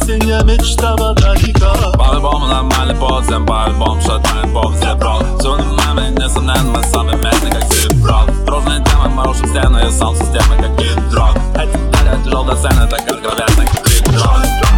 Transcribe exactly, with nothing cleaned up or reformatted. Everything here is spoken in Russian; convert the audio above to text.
осень мечтала далеко. По-любому нормальный подзем, по-любому шатаем по все брод. Все нами, несомненно, мы сами местные, как Сиброд. Дружные темы, мы рушим стены, и сам системы, как гидрот. Эти далее тяжелая сцена, так откровенно, как гидрот.